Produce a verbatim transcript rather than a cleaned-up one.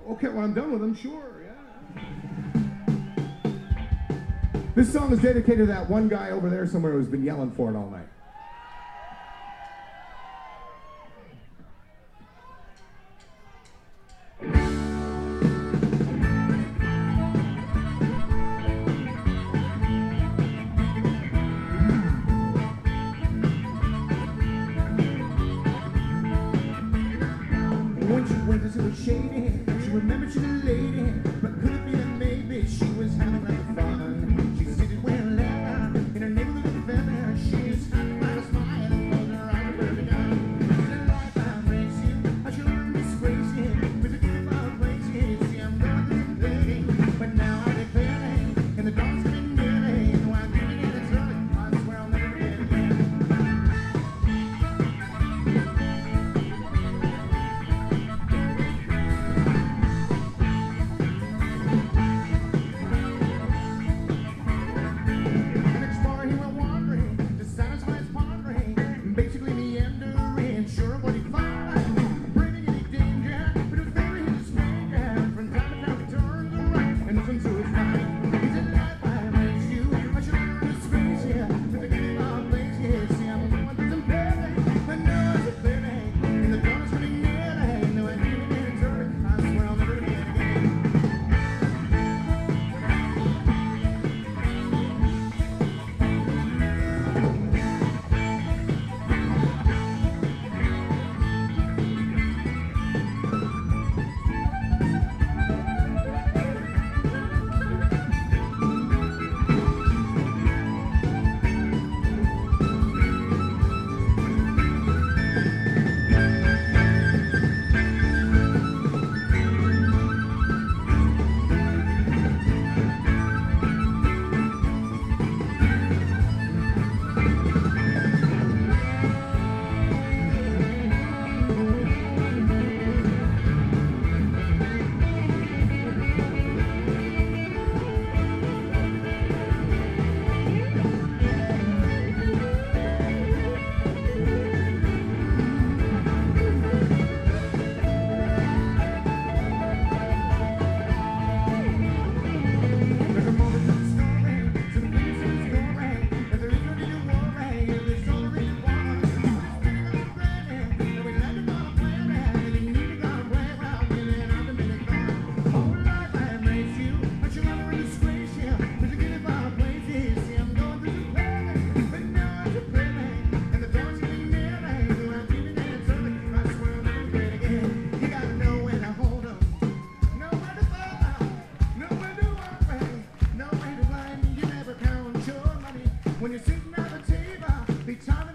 Okay, well, I'm done with them, sure, yeah. This song is dedicated to that one guy over there somewhere who's been yelling for it all night. When she went into a shady, she remembered she was a lady, but could it be that maybe she was having like fun? She said it went loud in her neighborhood of feather. She is happy by a smile and closed her eyes and burned gun. The life vibrates you, I should learn to disgrace you, but the good vibrates you. See, I'm going through the pain, but now I declare it, and the dawn's coming nearly. No, I'm giving it a turn, I swear I'll never forget again. Basically meandering, sure of what he finds, braving any danger, but his very his stranger. From time to time he turns around and listens to his mind. He said, life vibrates you, I should learn to disgrace you, but the game of place here. See, I'm going through some pain, but now it's a clear day, and the dawn is coming nearly. No, I need to get it dirty, I swear I'll never get it again. When you're sitting at the table, be timing